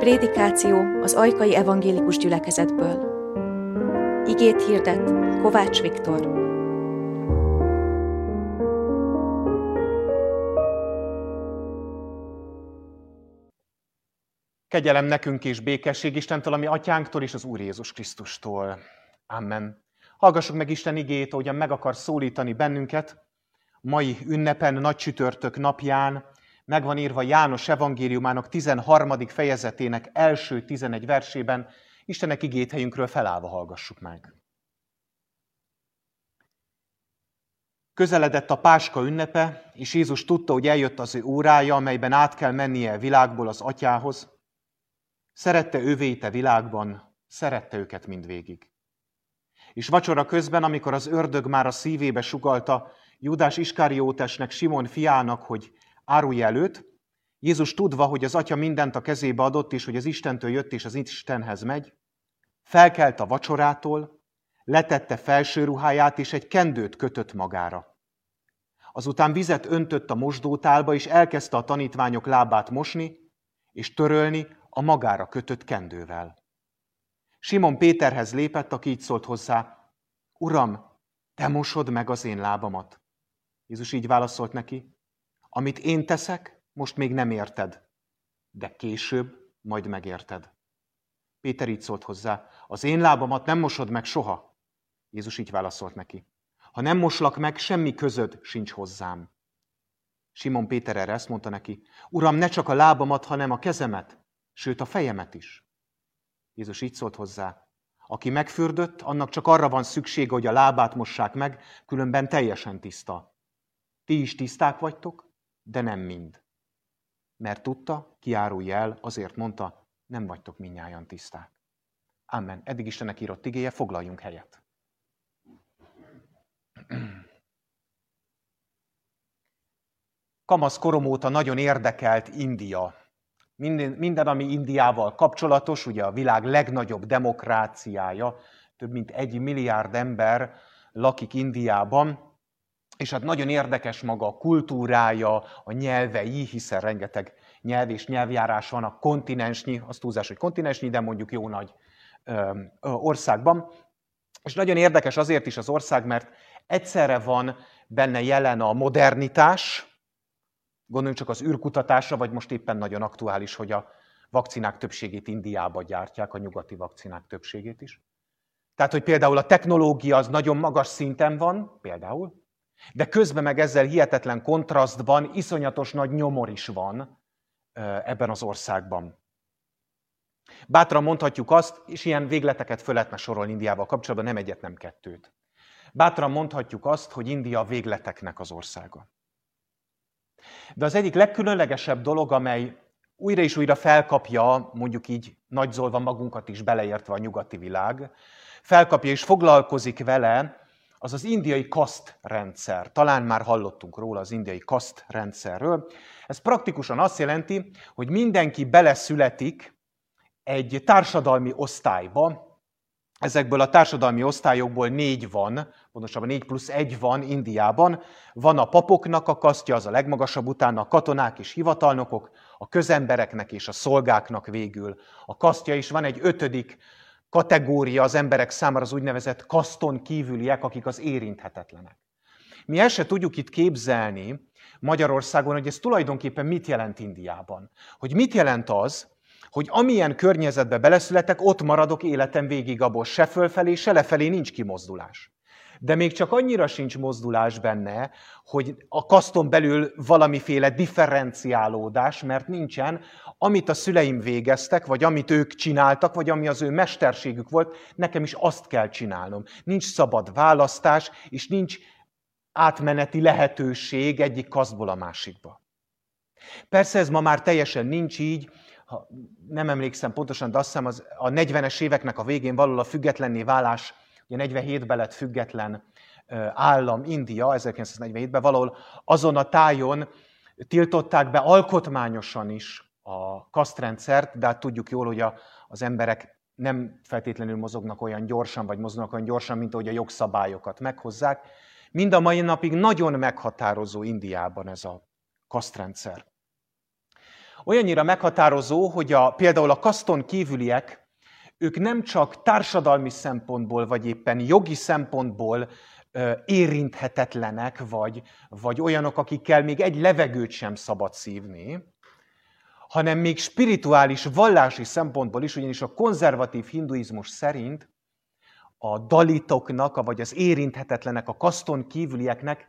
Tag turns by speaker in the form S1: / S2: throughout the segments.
S1: Prédikáció az Ajkai Evangélikus Gyülekezetből. Igét hirdet Kovács Viktor.
S2: Kegyelem nekünk és békesség Istentől, ami Atyánktól és az Úr Jézus Krisztustól. Amen. Hallgassuk meg Isten igéjét, ahogyan meg akar szólítani bennünket. Mai ünnepen, nagy csütörtök napján meg van írva János evangéliumának 13. fejezetének első 11 versében. Istennek igét helyünkről felállva hallgassuk meg. Közeledett a Páska ünnepe, és Jézus tudta, hogy eljött az ő órája, amelyben át kell mennie a világból az Atyához. Szerette övéit a világban, szerette őket mindvégig. És vacsora közben, amikor az ördög már a szívébe sugallta Júdás Iskariótesnek, Simon fiának, hogy árulja el őt, Jézus tudva, hogy az Atya mindent a kezébe adott, és hogy az Istentől jött és az Istenhez megy, felkelt a vacsorától, letette felső ruháját, és egy kendőt kötött magára. Azután vizet öntött a mosdótálba, és elkezdte a tanítványok lábát mosni, és törölni a magára kötött kendővel. Simon Péterhez lépett, aki így szólt hozzá: Uram, te mosod meg az én lábamat. Jézus így válaszolt neki: Amit én teszek, most még nem érted, de később majd megérted. Péter így szólt hozzá: Az én lábamat nem mosod meg soha. Jézus így válaszolt neki: Ha nem moslak meg, semmi közöd sincs hozzám. Simon Péter erre ezt mondta neki: Uram, ne csak a lábamat, hanem a kezemet, sőt a fejemet is. Jézus így szólt hozzá: Aki megfürdött, annak csak arra van szüksége, hogy a lábát mossák meg, különben teljesen tiszta. Ti is tiszták vagytok, de nem mind. Mert tudta, ki árulja el, azért mondta, nem vagytok mindnyájan tiszták. Amen. Eddig Istennek írott igéje, foglaljunk helyet. Kamasz korom óta nagyon érdekelt India. Minden, ami Indiával kapcsolatos, ugye a világ legnagyobb demokráciája, több mint 1 milliárd ember lakik Indiában, és hát nagyon érdekes maga a kultúrája, a nyelvei, hiszen rengeteg nyelv és nyelvjárás van a kontinensnyi, az túlzás, hogy kontinensnyi, de mondjuk jó nagy országban. És nagyon érdekes azért is az ország, mert egyszerre van benne jelen a modernitás, gondoljunk csak az űrkutatásra, vagy most éppen nagyon aktuális, hogy a vakcinák többségét Indiába gyártják, a nyugati vakcinák többségét is. Tehát, hogy például a technológia az nagyon magas szinten van, például, de közben meg ezzel hihetetlen kontrasztban iszonyatos nagy nyomor is van ebben az országban. Bátran mondhatjuk azt, és ilyen végleteket föl lehetne sorolni Indiával kapcsolatban, nem egyet, nem kettőt. Bátran mondhatjuk azt, hogy India a végleteknek az országa. De az egyik legkülönlegesebb dolog, amely újra és újra felkapja, mondjuk így nagyzolva magunkat is beleértve a nyugati világ, felkapja és foglalkozik vele, az az indiai kasztrendszer. Talán már hallottunk róla az indiai kasztrendszerről. Ez praktikusan azt jelenti, hogy mindenki beleszületik egy társadalmi osztályba. Ezekből a társadalmi osztályokból 4 van, pontosabban 4+1 van Indiában. Van a papoknak a kasztja, az a legmagasabb, utána a katonák és hivatalnokok, a közembereknek és a szolgáknak végül a kasztja, és van egy 5. kategória az emberek számára, az úgynevezett kaszton kívüliek, akik az érinthetetlenek. Mi el se tudjuk itt képzelni Magyarországon, hogy ez tulajdonképpen mit jelent Indiában. Hogy mit jelent az, hogy amilyen környezetbe beleszületek, ott maradok életem végig, abból se fölfelé, se lefelé nincs kimozdulás. De még csak annyira sincs mozdulás benne, hogy a kaszton belül valamiféle differenciálódás, mert nincsen, amit a szüleim végeztek, vagy amit ők csináltak, vagy ami az ő mesterségük volt, nekem is azt kell csinálnom. Nincs szabad választás, és nincs átmeneti lehetőség egyik kasztból a másikba. Persze ez ma már teljesen nincs így, nem emlékszem pontosan, de azt hiszem a 40-es éveknek a végén valahol a függetlenné válás, ugye 47-ben lett független állam India, 1947-ben valahol azon a tájon tiltották be alkotmányosan is a kasztrendszert, de hát tudjuk jól, hogy az emberek nem feltétlenül mozognak olyan gyorsan, vagy mozognak olyan gyorsan, mint ahogy a jogszabályokat meghozzák. Mind a mai napig nagyon meghatározó Indiában ez a kasztrendszer. olyannyira meghatározó, hogy például a kaszton kívüliek, ők nem csak társadalmi szempontból, vagy éppen jogi szempontból érinthetetlenek, vagy olyanok, akikkel még egy levegőt sem szabad szívni, hanem még spirituális, vallási szempontból is, ugyanis a konzervatív hinduizmus szerint a dalitoknak, vagy az érinthetetlenek, a kaszton kívülieknek,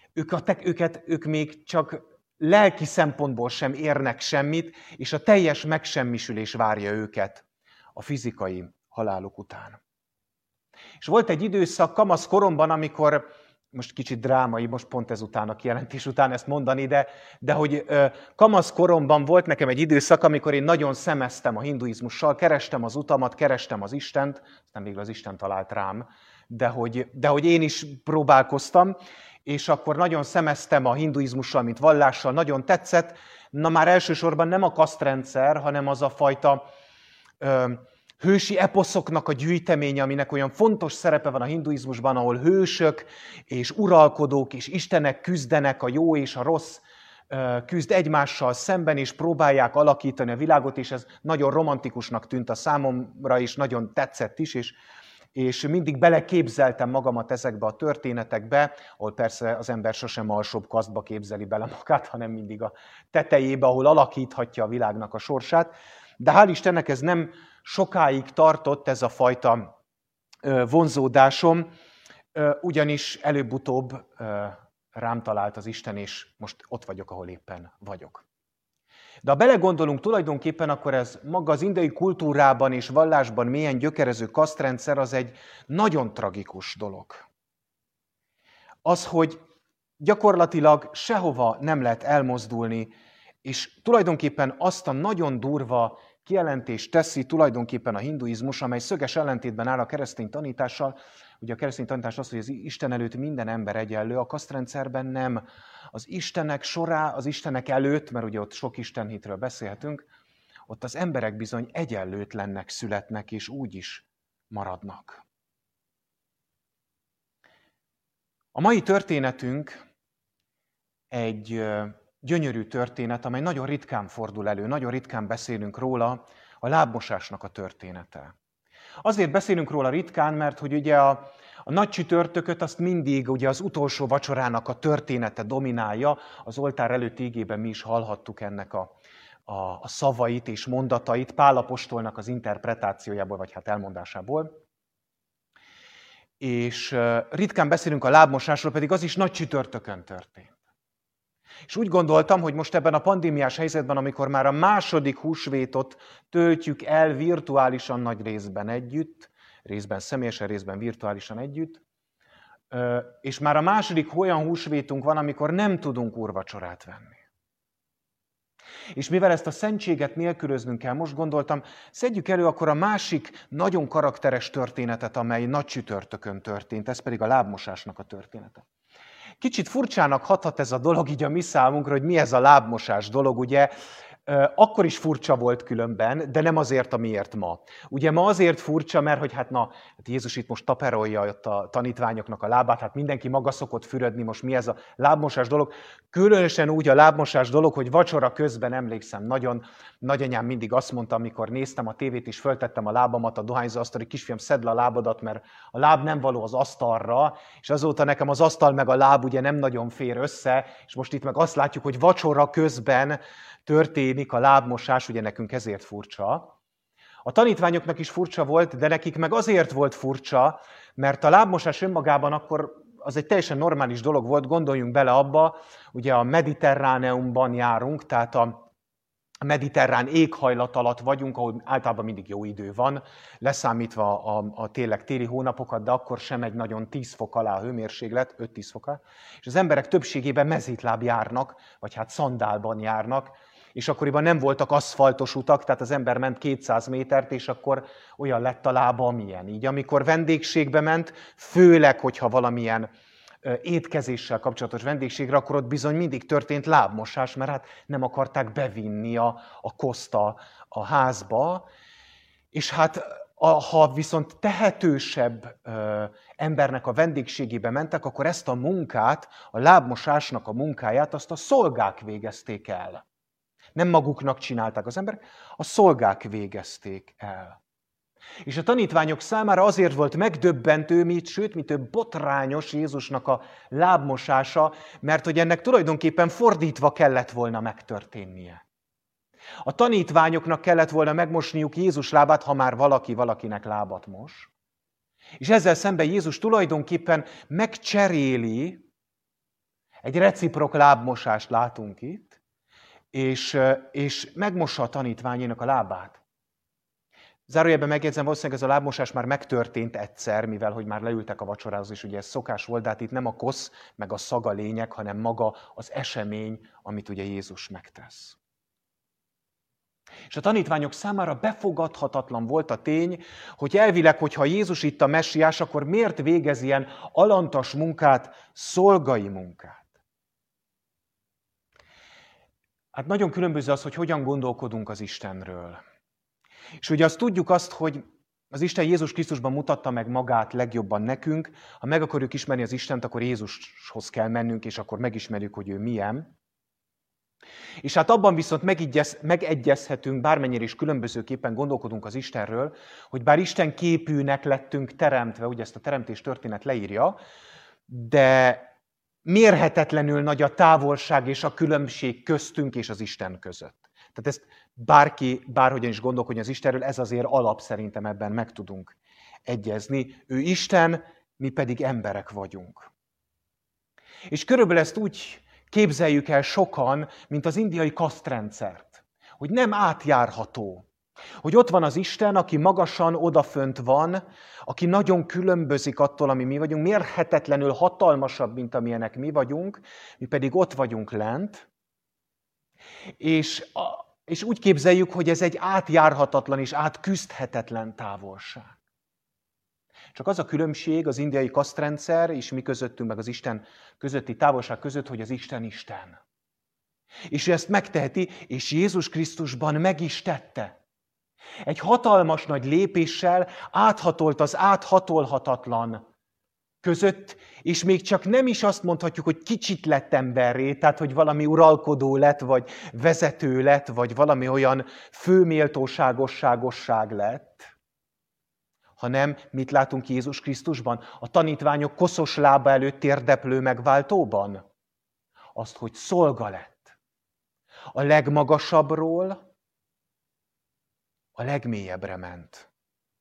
S2: ők még csak lelki szempontból sem érnek semmit, és a teljes megsemmisülés várja őket a fizikai haláluk után. És volt egy időszak kamasz koromban, amikor, most kicsit drámai, most pont ezután a kijelentés után ezt mondani, de hogy kamasz koromban volt nekem egy időszak, amikor én nagyon szemeztem a hinduizmussal, kerestem az utamat, kerestem az Istent, aztán végül az Isten talált rám, de hogy én is próbálkoztam, és akkor nagyon szemeztem a hinduizmussal, mint vallással, nagyon tetszett. Na már elsősorban nem a kasztrendszer, hanem az a fajta hősi eposzoknak a gyűjteménye, aminek olyan fontos szerepe van a hinduizmusban, ahol hősök és uralkodók és istenek küzdenek, a jó és a rossz küzd egymással szemben, és próbálják alakítani a világot, és ez nagyon romantikusnak tűnt a számomra, és nagyon tetszett is, és mindig beleképzeltem magamat ezekbe a történetekbe, ahol persze az ember sosem alsóbb kasztba képzeli bele magát, hanem mindig a tetejébe, ahol alakíthatja a világnak a sorsát. De hál' Istennek ez nem sokáig tartott, ez a fajta vonzódásom, ugyanis előbb-utóbb rám talált az Isten, és most ott vagyok, ahol éppen vagyok. De ha belegondolunk tulajdonképpen, akkor ez maga az indiai kultúrában és vallásban mélyen gyökerező kasztrendszer, az egy nagyon tragikus dolog. Az, hogy gyakorlatilag sehova nem lehet elmozdulni, és tulajdonképpen azt a nagyon durva kijelentést teszi tulajdonképpen a hinduizmus, amely szöges ellentétben áll a keresztény tanítással. Ugye a keresztény tanítás az, hogy az Isten előtt minden ember egyenlő, a kasztrendszerben nem. Az Istenek sorá, az Istenek előtt, mert ugye ott sok istenhitről beszélhetünk, ott az emberek bizony egyenlőtlennek születnek, és úgy is maradnak. A mai történetünk egy gyönyörű történet, amely nagyon ritkán fordul elő, nagyon ritkán beszélünk róla, a lábmosásnak a története. Azért beszélünk róla ritkán, mert hogy ugye a nagy csütörtököt azt mindig ugye az utolsó vacsorának a története dominálja, az oltár előtti igében mi is hallhattuk ennek a szavait és mondatait Pál apostolnak az interpretációjából, vagy hát elmondásából. És ritkán beszélünk a lábmosásról, pedig az is nagy csütörtökön történt. És úgy gondoltam, hogy most ebben a pandémiás helyzetben, amikor már a második húsvétot töltjük el virtuálisan nagy részben együtt, részben személyesen, részben virtuálisan együtt, és már a második olyan húsvétunk van, amikor nem tudunk úrvacsorát venni. És mivel ezt a szentséget nélkülöznünk kell, most gondoltam, szedjük elő akkor a másik nagyon karakteres történetet, amely nagy csütörtökön történt, ez pedig a lábmosásnak a története. Kicsit furcsának hathat ez a dolog így a mi számunkra, hogy mi ez a lábmosás dolog, ugye? Akkor is furcsa volt különben, de nem azért, amiért ma. Ugye ma azért furcsa, mert hogy hát Jézus itt most taperolja ott a tanítványoknak a lábát, hát mindenki maga szokott fürödni, most mi ez a lábmosás dolog. Különösen úgy a lábmosás dolog, hogy vacsora közben emlékszem, nagyon nagyanyám mindig azt mondta, amikor néztem a tévét és föltettem a lábamat a dohányzó asztalra, hogy kisfiam, szedd le a lábadat, mert a láb nem való az asztalra, és azóta nekem az asztal meg a láb ugye nem nagyon fér össze, és most itt meg azt látjuk, hogy vacsora közben történik a lábmosás, ugye nekünk ezért furcsa. A tanítványoknak is furcsa volt, de nekik meg azért volt furcsa, mert a lábmosás önmagában akkor az egy teljesen normális dolog volt, gondoljunk bele abba, ugye a Mediterráneumban járunk, tehát a mediterrán éghajlat alatt vagyunk, ahol általában mindig jó idő van, leszámítva a tényleg téli hónapokat, de akkor sem megy nagyon 10 fok alá a hőmérséklet, 5-10 fok alá, és az emberek többségében mezítláb járnak, vagy hát szandálban járnak, és akkoriban nem voltak aszfaltos utak, tehát az ember ment 200 métert, és akkor olyan lett a lába, amilyen. Így amikor vendégségbe ment, főleg, hogyha valamilyen étkezéssel kapcsolatos vendégségre, akkor ott bizony mindig történt lábmosás, mert hát nem akarták bevinni a koszt a házba. És hát ha viszont tehetősebb embernek a vendégségébe mentek, akkor ezt a munkát, a lábmosásnak a munkáját, azt a szolgák végezték el. Nem maguknak csinálták az emberek, a szolgák végezték el. És a tanítványok számára azért volt megdöbbentő, sőt, mi több botrányos Jézusnak a lábmosása, mert hogy ennek tulajdonképpen fordítva kellett volna megtörténnie. A tanítványoknak kellett volna megmosniuk Jézus lábát, ha már valaki valakinek lábat mos. És ezzel szemben Jézus tulajdonképpen megcseréli, egy reciprok lábmosást látunk itt, és megmossa a tanítványénak a lábát. Zárójelben megjegyzem, valószínűleg ez a lábmosás már megtörtént egyszer, mivel hogy már leültek a vacsorához, és ugye ez szokás volt, de hát itt nem a kosz, meg a szag a lényeg, hanem maga az esemény, amit ugye Jézus megtesz. És a tanítványok számára befogadhatatlan volt a tény, hogy elvileg, hogyha Jézus itt a messiás, akkor miért végez ilyen alantas munkát, szolgai munkát? Hát nagyon különböző az, hogy hogyan gondolkodunk az Istenről. És ugye azt tudjuk hogy az Isten Jézus Krisztusban mutatta meg magát legjobban nekünk. Ha meg akarjuk ismerni az Istent, akkor Jézushoz kell mennünk, és akkor megismerjük, hogy ő milyen. És hát abban viszont megegyezhetünk, bármennyire is különbözőképpen gondolkodunk az Istenről, hogy bár Isten képűnek lettünk teremtve, ugye ezt a teremtés történet leírja, de mérhetetlenül nagy a távolság és a különbség köztünk és az Isten között. Tehát ezt bárki, bárhogyan is gondolkodjon az Istenről, ez azért alap, szerintem ebben meg tudunk egyezni. Ő Isten, mi pedig emberek vagyunk. És körülbelül ezt úgy képzeljük el sokan, mint az indiai kasztrendszert, hogy nem átjárható. Hogy ott van az Isten, aki magasan odafönt van, aki nagyon különbözik attól, ami mi vagyunk, mérhetetlenül hatalmasabb, mint amilyenek mi vagyunk, mi pedig ott vagyunk lent, és úgy képzeljük, hogy ez egy átjárhatatlan és átküzdhetetlen távolság. Csak az a különbség az indiai kasztrendszer és mi közöttünk, meg az Isten közötti távolság között, hogy az Isten Isten. És ő ezt megteheti, és Jézus Krisztusban meg is tette. Egy hatalmas nagy lépéssel áthatolt az áthatolhatatlan között, és még csak nem is azt mondhatjuk, hogy kicsit lett emberré, tehát hogy valami uralkodó lett, vagy vezető lett, vagy valami olyan főméltóságosságosság lett, hanem mit látunk Jézus Krisztusban? A tanítványok koszos lába előtt térdeplő megváltóban? Azt, hogy szolga lett. A legmagasabbról a legmélyebbre ment.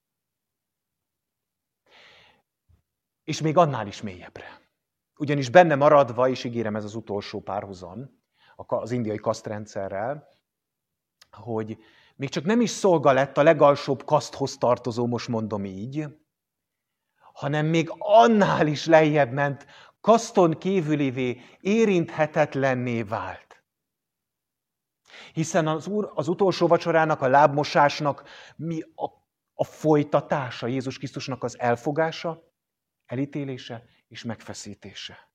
S2: És még annál is mélyebbre. Ugyanis benne maradva, és ígérem, ez az utolsó párhuzam az indiai kasztrendszerrel, hogy még csak nem is szolga lett a legalsóbb kaszthoz tartozó, most mondom így, hanem még annál is lejjebb ment, kaszton kívülivé, érinthetetlenné vált. Hiszen az utolsó vacsorának, a lábmosásnak mi a folytatása, Jézus Krisztusnak az elfogása, elítélése és megfeszítése.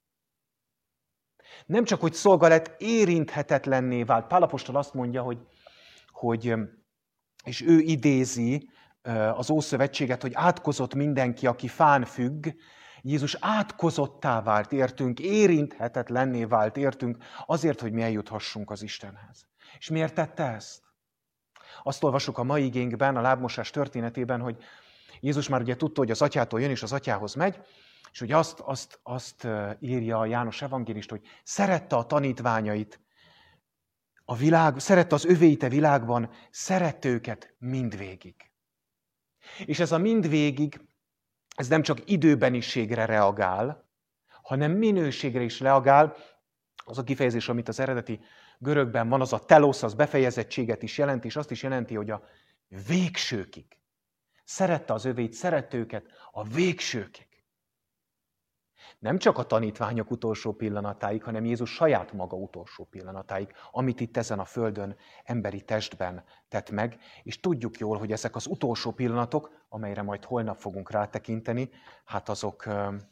S2: Nem csak, hogy szolga lett, érinthetetlenné vált. Pál apostol azt mondja, hogy és ő idézi az Ószövetséget, hogy átkozott mindenki, aki fán függ. Jézus átkozottá vált értünk, érinthetetlenné vált értünk, azért, hogy mi eljuthassunk az Istenhez. És miért tette ezt? Azt olvasjuk a mai igénkben, a lábmosás történetében, hogy Jézus már ugye tudta, hogy az atyától jön, és az atyához megy, és ugye azt írja a János evangélist, hogy szerette a tanítványait, szerette az övéit a világban, szerette őket mindvégig. És ez a mindvégig, ez nem csak időbeniségre reagál, hanem minőségre is reagál. Az a kifejezés, amit az eredeti görögben van, az a telos, az befejezettséget is jelenti, és azt is jelenti, hogy a végsőkig. Szerette az övéit, szerette őket a végsőkig. Nem csak a tanítványok utolsó pillanatáig, hanem Jézus saját maga utolsó pillanatáig, amit itt ezen a földön emberi testben tett meg, és tudjuk jól, hogy ezek az utolsó pillanatok, amelyre majd holnap fogunk rátekinteni, hát azok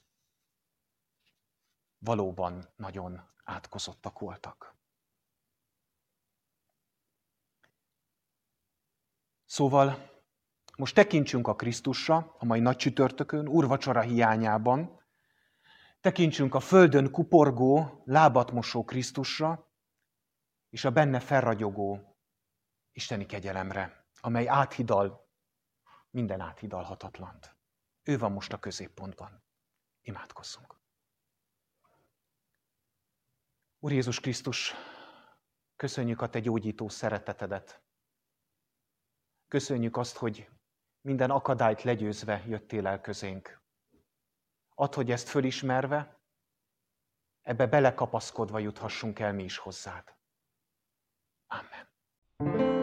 S2: valóban nagyon átkozottak voltak. Szóval most tekintsünk a Krisztusra a mai nagy csütörtökön, úrvacsora hiányában, tekintsünk a földön kuporgó, lábat mosó Krisztusra, és a benne felragyogó isteni kegyelemre, amely áthidal minden áthidalhatatlant. Ő van most a középpontban. Imádkozzunk. Úr Jézus Krisztus, köszönjük a te gyógyító szeretetedet. Köszönjük azt, hogy minden akadályt legyőzve jöttél el közénk. Add, hogy ezt fölismerve, ebbe belekapaszkodva juthassunk el mi is hozzád. Amen.